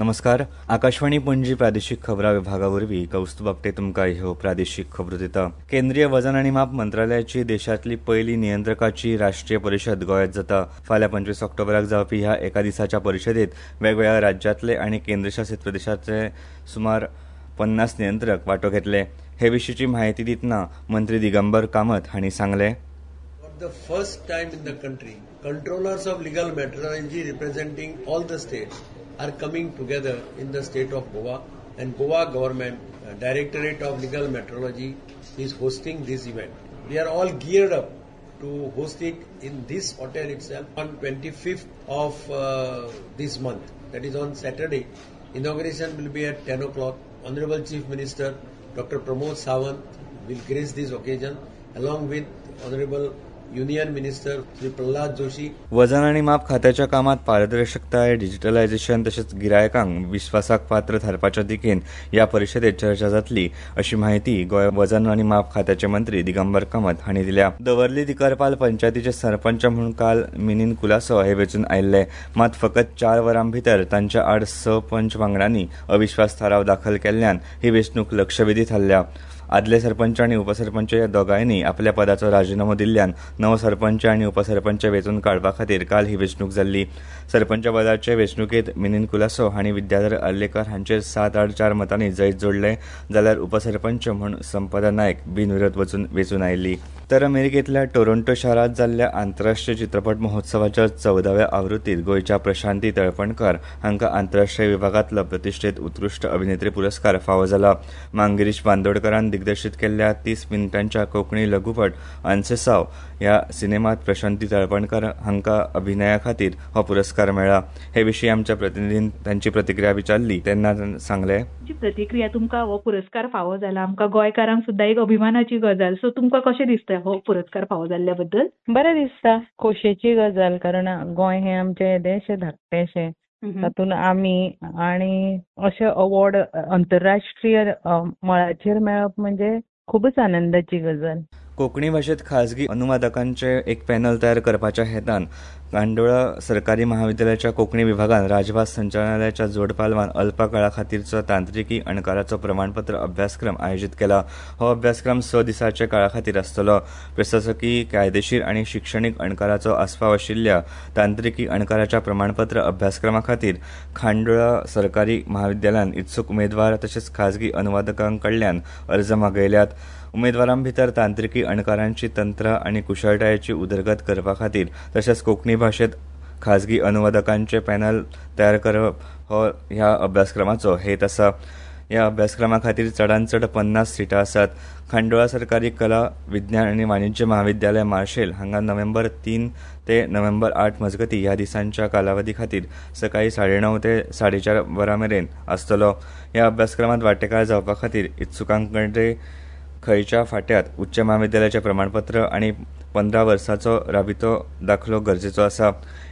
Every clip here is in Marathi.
नमस्कार. आकाशवाणी पणजी प्रादेशीक खबरां विभागावरवीं कौस्तुभ आपटे तुमकां ह्यो प्रादेशीक खबरो दिता. केंद्रीय वजन आनी माप मंत्रालयाची देशांतली पयली नियंत्रकाची राष्ट्रीय परिशद गोंयांत जाता. फाल्यां 25 ऑक्टोबराक जावपी ह्या एका दिसाच्या परिशदेंत वेगवेगळ्या राज्यांतले आनी केंद्रशासीत प्रदेशांतले सुमार 50 नियंत्रक वांटो घेतले. हे विशींची म्हायती दितना मंत्री दिगंबर कामत हांणी सांगलें. For the first time in the country, controllers of legal metrology representing all the states are coming together in the state of Goa, and Goa government, Directorate of Legal Metrology is hosting this event. We are all geared up to host it in this hotel itself on 25th of this month. That is on Saturday. Inauguration will be at 10 o'clock. Honorable Chief Minister Dr. Pramod Sawant will grace this occasion along with Honorable union minister Shri Pralhad Joshi. वजन आनी माप खात्याच्या कामात पारदर्शकताय, डिजिटलायझेशन तशेंच गिरायकांक विश्वासाक पात्र थारपाच्या दिकेन ह्या परिशदेत चर्चा जातली अशी माहिती गोंय वजन आनी माप खात्याचे मंत्री दिगंबर कामत हांणी दिल्या. दवर्ली दिकारपाल पंचायतीचे सरपंच म्हणून काल मिनीन कुलासो हे वेंचून आयिल्ले. मात फकत 4 वरां भितर तांच्या आड 6 पंच वांगड्यांनी अविश्वास थाराव दाखल केल्ल्यान ही वेंचणूक लक्षवेधी थारल्या. आदले सरपंच आनी उपसरपंच ह्या दोगांयनी आपल्या पदाचो राजिनामो दिल्ल्यान नवो सरपंच आनी उपसरपंच वेंचून काडपा खातीर काल ही वेंचणूक जाल्ली. सरपंच पदाचे वेंचणुकेंत मिनीन कुलासो हांणी विद्याधर आर्लेकर हांचेर 7-8-4 मतांनी जैत जोडले, जाल्यार उपसरपंच म्हूण संपदा नायक बिनविरोध वेंचून आयिल्ली. तर अमेरिकेंतल्या टोरोंटो शारांत जाल्ल्या आंतरराष्ट्रीय चित्रपट महोत्सवाच्या 14व्या आवृत्तीत गोंयच्या प्रशांती तळपणकार हांकां आंतरराष्ट्रीय विभागांतलो प्रतिश्ठीत उत्कृश्ट अभिनेत्री पुरस्कार फावो जाला. मांगिरीश बांदोडकरान दिग्दर्शीत केल्ल्या 30 मिनटांच्या कोंकणी लघुपट अनसेसांव ह्या सिनेमांत प्रशांती तळपणकार हांकां अभिनया खातीर हो पुरस्कार मेळ्ळा. हे विशीं आमच्या प्रतिनिधीन तांची प्रतिक्रिया विचारली तेन्ना सांगलें. प्रतिक्रिया तुमकां हो पुरस्कार फावो जाला आमकां गोंयकारांक सुद्दां एक अभिमानाची गजाल. सो तुमकां कशें दिसता हो पुरस्कार फावो जाल्ल्या बद्दल? बरें दिसता, खोशयेची गजाल, कारण गोंय हें आमचें देश धाकटेंशें, तातूंत आमी आनी अशे अवॉर्ड आंतरराष्ट्रीय मळाचेर मेळप म्हणजे खूबच आनंदाची गजाल. कोंकणी भाशेंत खाजगी अनुवादकांचे एक पॅनल तयार करपाच्या हेतान कांदोळा सरकारी महाविद्यालयाच्या कोंकणी विभागान राजभास संचालनालयाच्या जोड पालवान अल्प काळा खातीरचो तांत्रिकी अणकाराचो प्रमाणपत्र अभ्यासक्रम आयोजीत केला. हो अभ्यासक्रम 6 दिसांच्या काळा खातीर आसतलो. प्रशासकी, कायदेशीर आनी शिक्षणीक अणकाराचो आस्पाव आशिल्ल्या तांत्रिकी अणकाराच्या प्रमाणपत्र अभ्यासक्रमा खातीर खांडोळा सरकारी महाविद्यालयान इत्सूक उमेदवार तशेंच खाजगी अनुवादकां कडल्यान अर्ज मागयल्यात. उमेदवारां भितर तांत्रिकी अणकारांची तंत्र आनी कुशळटायेची उदरगत करपा खातीर तशेंच कोंकणी भाशेंत खाजगी अनुवादकांचे पॅनल तयार करप हो ह्या अभ्यासक्रमाचो हेत आसा. ह्या अभ्यासक्रमा खातीर चडांत चड 50 सिटां आसात. खांडोळा सरकारी कला, विज्ञान आनी वाणिज्य महाविद्यालय मार्शेल हांगा नोव्हेंबर 3 ते नोव्हेंबर 8 मजगतीं ह्या दिसांच्या कालावधी खातीर सकाळीं 9:30 ते 4:30 वरां मेरेन आसतलो. ह्या अभ्यासक्रमांत वांटेकार जावपा खातीर इत्सुकांकडे खंयच्या फाट्यात उच्च महाविद्यालयाचें प्रमाणपत्र आनी 15 वर्सांचो राबितो दाखलो गरजेचो आसा.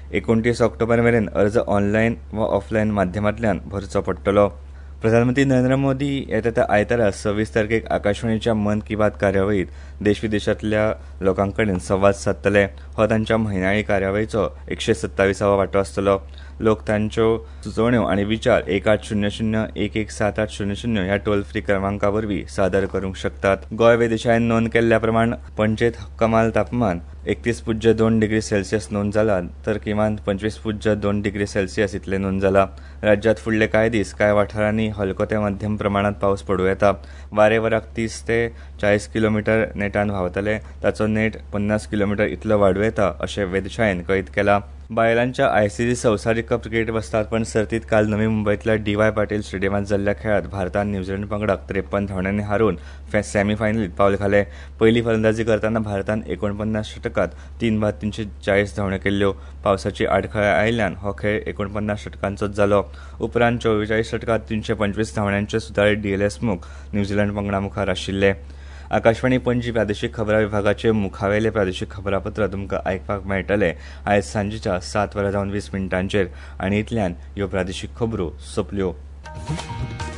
29 ऑक्टोबर मेरेन अर्ज ऑनलायन वा ऑफलायन माध्यमांतल्यान भरचो पडटलो. प्रधानमंत्री नरेंद्र मोदी येता त्या आयतारा 26 तारखेक आकाशवाणीच्या मन की बात कार्यावळीत देश विदेशांतल्या लोकांकडेन संवाद सादतले. हो तांच्या म्हयन्याळी कार्यावळीचो 127वा वांटो आसतलो. लोक तांच्यो सुचोवण्यो आनी विचार 1800-117800 ह्या टोल फ्री क्रमांका वरवीं सादर करूंक शकतात. गोंय वेधशाळेन नोंद केल्ल्या प्रमाण पणजेंत कमाल तापमान 31.2 डिग्री सेल्सियस नोंद जाला, तर किमान 25.2 डिग्री सेल्सियस इतलें नोंद जाला. राज्यांत फुडले कांय दीस कांय वाठारांनी हलको ते मध्यम प्रमाणांत पावस पडूं येता. वारे वराक 30 ते 40 किलोमीटर नेटान व्हांवतले, ताचो नेट 50 किलोमीटर इतलो वाडूं येता अशें वेधशाळेन कळीत केलां. बायलांच्या आयसीसी संवसारीक कप क्रिकेट वस्तादपण सर्तीत काल नवी मुंबयतल्या डी.वाय. पाटील स्टेडियमांत जाल्ल्या खेळांत भारतान न्यूझीलंड पंगडाक 53 धांवड्यांनी हारोवन सेमीफायनलींत पावल घालें. पयली फलंदाजी करतना भारतान 49 षटकांत 3 बाद 340 धांवड्यो केल्ल्यो. पावसाची आडखळ आयिल्ल्यान हो खेळ 49 षटकांचोच जालो. उपरांत 44 षटकांत 325 धांवड्यांचे सुदारीत डीएलएस मोख न्यूझीलंड पंगडा मुखार आशिल्ले. आकाशवाणी पणजी प्रादेशीक खबरां विभागाचे मुखावेले प्रादेशीक खबरापत्र तुमकां आयकपाक मेळटले आयज सांजेच्या 7:20 आनी इतल्यान ह्यो प्रादेशीक खबरो सोंपल्यो.